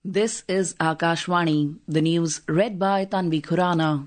This is Akashvani, the news read by Tanvi Khurana.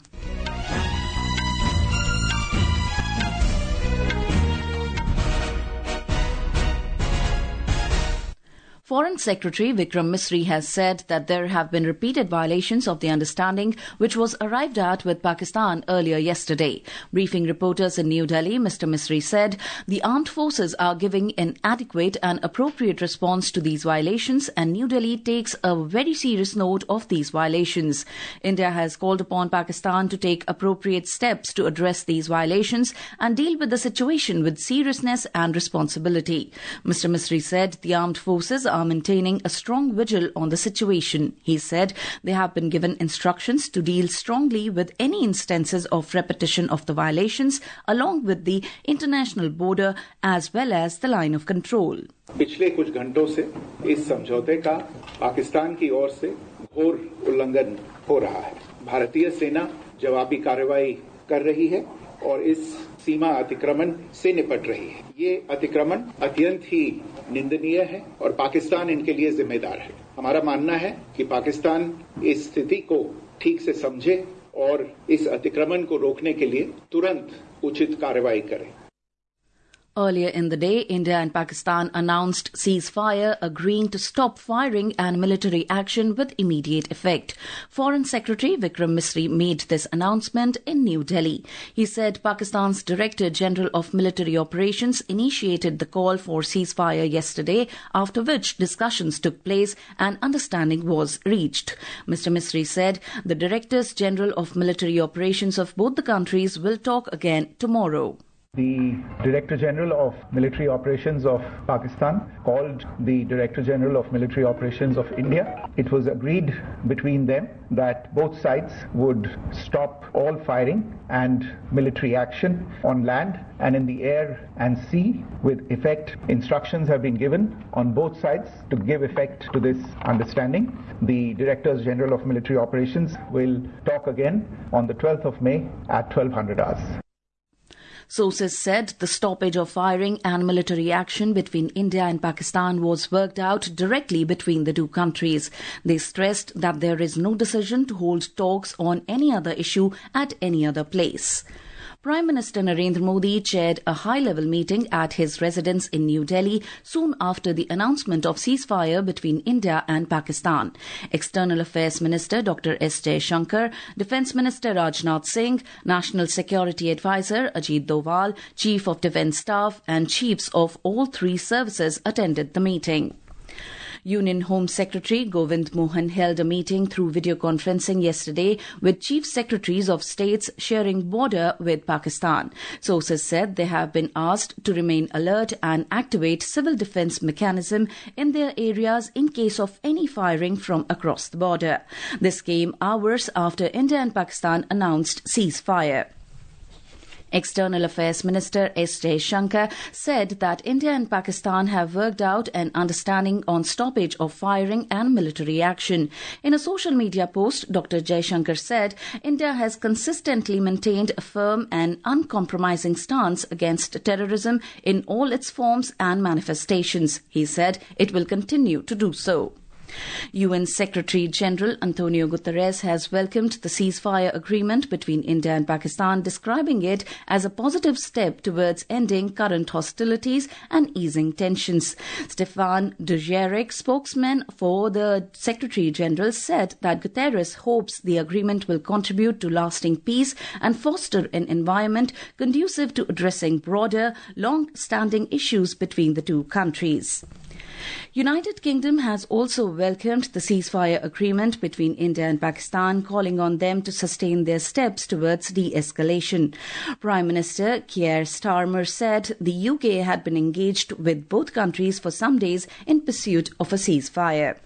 Foreign Secretary Vikram Misri has said that there have been repeated violations of the understanding which was arrived at with Pakistan earlier yesterday. Briefing reporters in New Delhi, Mr. Misri said the armed forces are giving an adequate and appropriate response to these violations, and New Delhi takes a very serious note of these violations. India has called upon Pakistan to take appropriate steps to address these violations and deal with the situation with seriousness and responsibility. Mr. Misri said the armed forces are maintaining a strong vigil on the situation. He said they have been given instructions to deal strongly with any instances of repetition of the violations along with the international border as well as the line of control. पिछले कुछ घंटों से इस समझौते का पाकिस्तान की ओर से घोर उल्लंघन हो रहा है। भारतीय सेना जवाबी कार्रवाई कर रही है और इस सीमा अतिक्रमण से निपट रही है। ये अतिक्रमण अत्यंत ही निंदनीय है और पाकिस्तान इनके लिए जिम्मेदार है। हमारा मानना है कि पाकिस्तान इस स्थिति को ठीक से समझे और इस अतिक्रमण को रोकने के लिए तुरंत उचित कार्रवाई करे। Earlier in the day, India and Pakistan announced ceasefire, agreeing to stop firing and military action with immediate effect. Foreign Secretary Vikram Misri made this announcement in New Delhi. He said Pakistan's Director General of Military Operations initiated the call for ceasefire yesterday, after which discussions took place and understanding was reached. Mr. Misri said the Directors General of Military Operations of both the countries will talk again tomorrow. The Director General of Military Operations of Pakistan called the Director General of Military Operations of India. It was agreed between them that both sides would stop all firing and military action on land and in the air and sea with effect. Instructions have been given on both sides to give effect to this understanding. The Directors General of Military Operations will talk again on the 12th of May at 1200 hours. Sources said the stoppage of firing and military action between India and Pakistan was worked out directly between the two countries. They stressed that there is no decision to hold talks on any other issue at any other place. Prime Minister Narendra Modi chaired a high-level meeting at his residence in New Delhi soon after the announcement of ceasefire between India and Pakistan. External Affairs Minister Dr. S. Jaishankar, Defence Minister Rajnath Singh, National Security Advisor Ajit Doval, Chief of Defence Staff and chiefs of all three services attended the meeting. Union Home Secretary Govind Mohan held a meeting through video conferencing yesterday with Chief Secretaries of states sharing border with Pakistan. Sources said they have been asked to remain alert and activate civil defence mechanism in their areas in case of any firing from across the border. This came hours after India and Pakistan announced ceasefire. External Affairs Minister S. Jaishankar said that India and Pakistan have worked out an understanding on stoppage of firing and military action. In a social media post, Dr. Jaishankar said India has consistently maintained a firm and uncompromising stance against terrorism in all its forms and manifestations. He said it will continue to do so. UN Secretary General Antonio Guterres has welcomed the ceasefire agreement between India and Pakistan, describing it as a positive step towards ending current hostilities and easing tensions. Stefan Dujarric, spokesman for the Secretary General, said that Guterres hopes the agreement will contribute to lasting peace and foster an environment conducive to addressing broader, long-standing issues between the two countries. United Kingdom has also welcomed the ceasefire agreement between India and Pakistan, calling on them to sustain their steps towards de-escalation. Prime Minister Keir Starmer said the UK had been engaged with both countries for some days in pursuit of a ceasefire.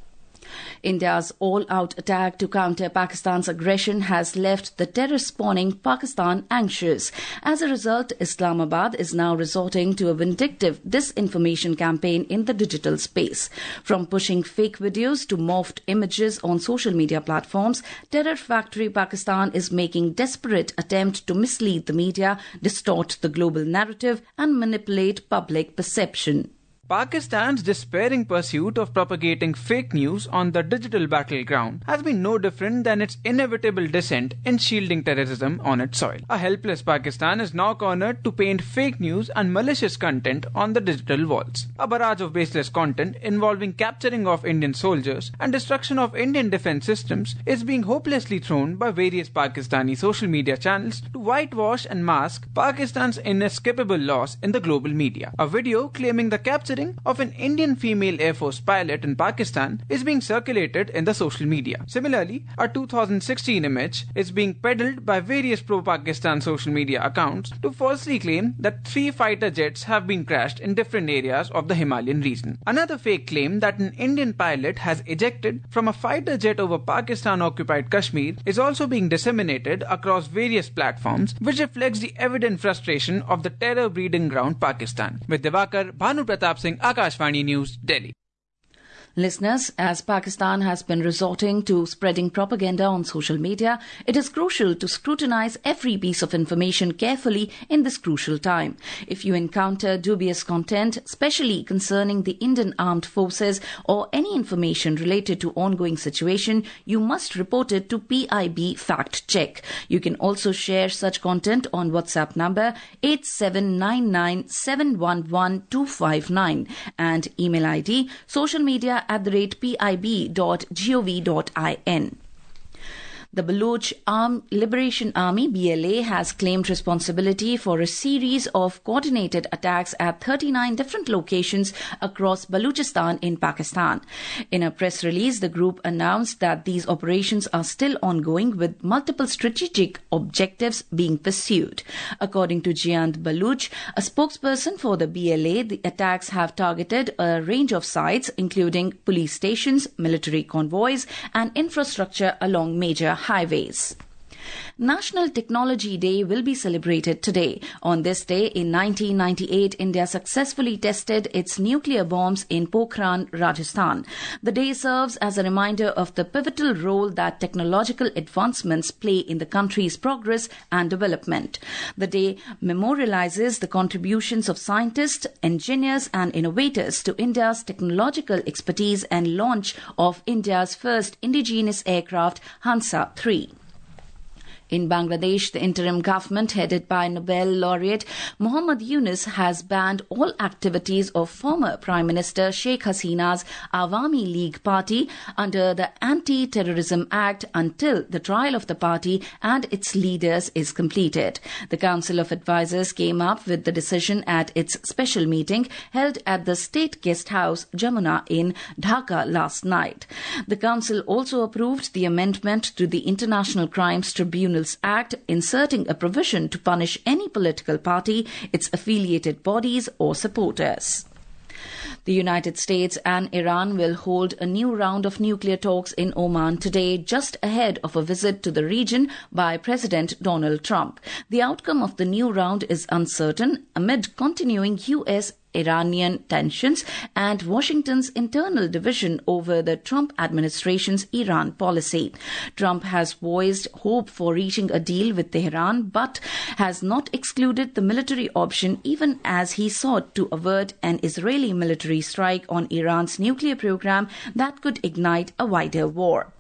India's all-out attack to counter Pakistan's aggression has left the terror-spawning Pakistan anxious. As a result, Islamabad is now resorting to a vindictive disinformation campaign in the digital space. From pushing fake videos to morphed images on social media platforms, Terror Factory Pakistan is making desperate attempt to mislead the media, distort the global narrative and manipulate public perception. Pakistan's despairing pursuit of propagating fake news on the digital battleground has been no different than its inevitable descent in shielding terrorism on its soil. A helpless Pakistan is now cornered to paint fake news and malicious content on the digital walls. A barrage of baseless content involving capturing of Indian soldiers and destruction of Indian defense systems is being hopelessly thrown by various Pakistani social media channels to whitewash and mask Pakistan's inescapable loss in the global media. A video claiming the capturing of an Indian female Air Force pilot in Pakistan is being circulated in the social media. Similarly, a 2016 image is being peddled by various pro-Pakistan social media accounts to falsely claim that 3 fighter jets have been crashed in different areas of the Himalayan region. Another fake claim that an Indian pilot has ejected from a fighter jet over Pakistan-occupied Kashmir is also being disseminated across various platforms, which reflects the evident frustration of the terror-breeding ground Pakistan. With Devakar, Bhanu Pratap Singh, Akashvani News, Delhi. Listeners, as Pakistan has been resorting to spreading propaganda on social media, it is crucial to scrutinize every piece of information carefully in this crucial time. If you encounter dubious content, especially concerning the Indian Armed Forces or any information related to ongoing situation, you must report it to PIB Fact Check. You can also share such content on WhatsApp number 8799711259 and email ID socialmedia@pib.gov.in. The Baloch Liberation Army BLA has claimed responsibility for a series of coordinated attacks at 39 different locations across Balochistan in Pakistan. In a press release, the group announced that these operations are still ongoing with multiple strategic objectives being pursued. According to Jayant Baloch, a spokesperson for the BLA, the attacks have targeted a range of sites including police stations, military convoys and infrastructure along major highways. National Technology Day will be celebrated today. On this day in 1998, India successfully tested its nuclear bombs in Pokhran, Rajasthan. The day serves as a reminder of the pivotal role that technological advancements play in the country's progress and development. The day memorializes the contributions of scientists, engineers and innovators to India's technological expertise and launch of India's first indigenous aircraft, Hansa 3. In Bangladesh, the interim government headed by Nobel laureate Muhammad Yunus has banned all activities of former Prime Minister Sheikh Hasina's Awami League party under the Anti-Terrorism Act until the trial of the party and its leaders is completed. The Council of Advisers came up with the decision at its special meeting held at the State Guest House, Jamuna in Dhaka last night. The Council also approved the amendment to the International Crimes Tribunal Act, inserting a provision to punish any political party, its affiliated bodies or supporters. The United States and Iran will hold a new round of nuclear talks in Oman today, just ahead of a visit to the region by President Donald Trump. The outcome of the new round is uncertain amid continuing U.S.-Iranian tensions and Washington's internal division over the Trump administration's Iran policy. Trump has voiced hope for reaching a deal with Tehran, but has not excluded the military option, even as he sought to avert an Israeli military strike on Iran's nuclear program that could ignite a wider war.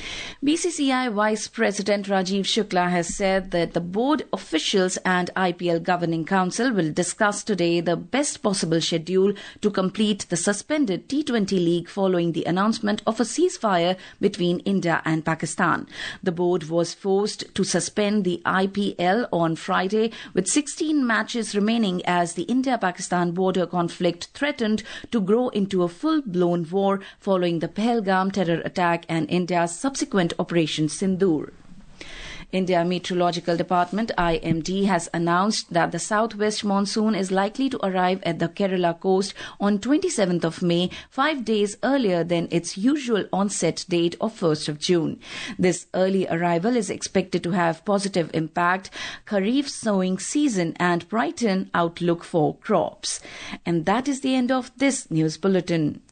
BCCI Vice President Rajiv Shukla has said that the board officials and IPL Governing Council will discuss today the best possible schedule to complete the suspended T20 League following the announcement of a ceasefire between India and Pakistan. The board was forced to suspend the IPL on Friday with 16 matches remaining as the India-Pakistan border conflict threatened to grow into a full-blown war following the Pahalgam terror attack and India's subsequent Operation Sindoor. India Meteorological Department IMD has announced that the southwest monsoon is likely to arrive at the Kerala coast on 27th of May, 5 days earlier than its usual onset date of 1st of June. This early arrival is expected to have positive impact Kharif sowing season and brighten outlook for crops. And that is the end of this news bulletin.